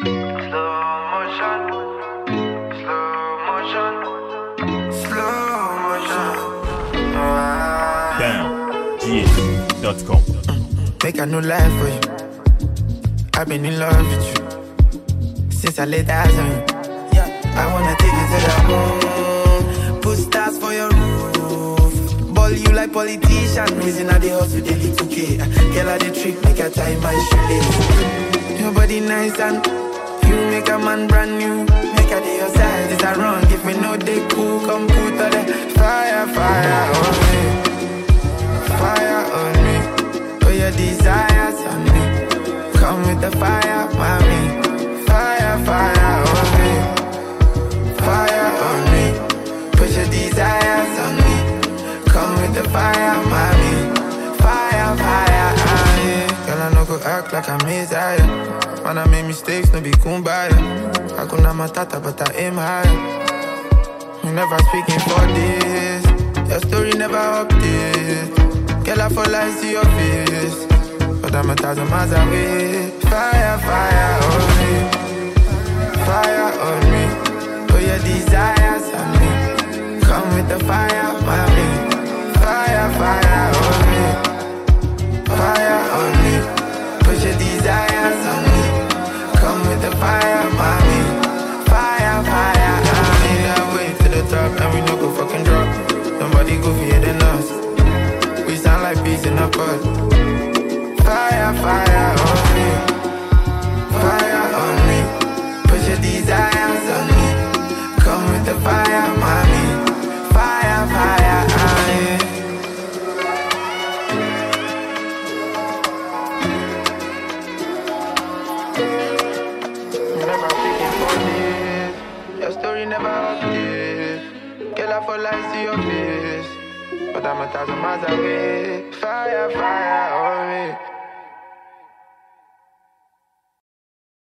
Damn.com. Make a new life for you. I've been in love with you since I laid eyes on you. I wanna take you to the moon, put stars for your roof, ball you like politician, reason I the hustle daily 2K. Girl I the trick, make a time my shoelace. Your body nice and you make a man brand new. Make a day your side, is I wrong? If me no they cool, come put all the fire on me, fire on me. Put your desires on me, come with the fire, mommy. Fire on me, fire on me. Put your desires on me, come with the fire, mommy. Fire on me. Girl I no go act like I'm Messiah. Man I make mistakes, no be kumbaya. Hakuna Matata but I aim high. You never speaking for this, your story never updates. Girl I fall like see your face, but I'm 1,000 miles away. Fire on me, fire on me. Put your desires on me, come with the fire, mommy. Fire on me, fire on me. Put your desires on me, come with the fire, mommy. Fire on me. That way to the top and we no go fucking drop. Nobody go fear than us. We sound like peas in a pod. Fire on me, fire on me. Put your desires on me, come with the fire, mommy. Fire on me. Never speaking for this, your story never updates. Girl I fall like see your face, but I'm 1,000 miles away. Fire on me.